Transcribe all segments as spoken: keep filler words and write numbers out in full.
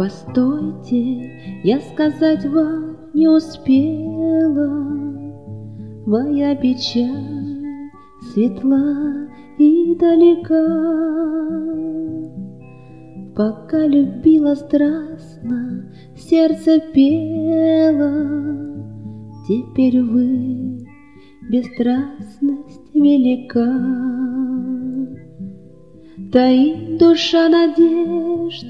Постойте, я сказать вам не успела, моя печаль светла и далека. Пока любила страстно, сердце пело, теперь, увы, бесстрастность велика. Таит душа надежд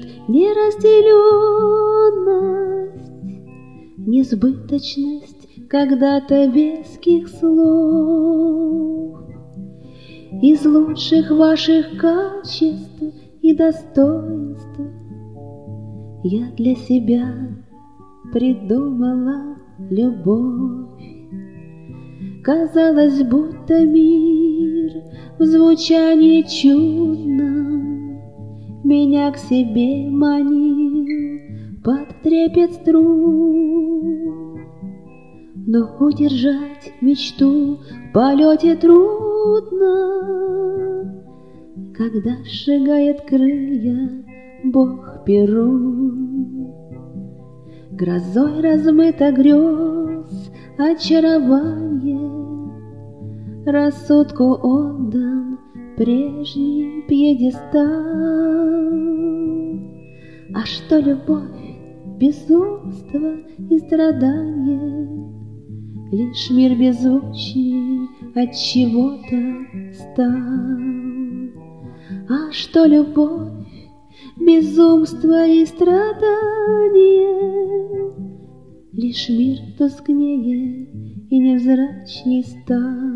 неразделенность, несбыточность когда-то веских слов. Из лучших ваших качеств и достоинств я для себя придумала любовь. Казалось, будто мир в звучании чудном меня к себе манил под трепет струн. Но удержать мечту в полете трудно, когда сжигает крылья Бог Перун. Грозой размыто грез очарование, рассудку отдан прежний пьедестал. А что любовь, безумство и страдание, лишь мир беззвучней от чего-то стал. А что любовь, безумство и страдание, лишь мир тускнее и невзрачней стал.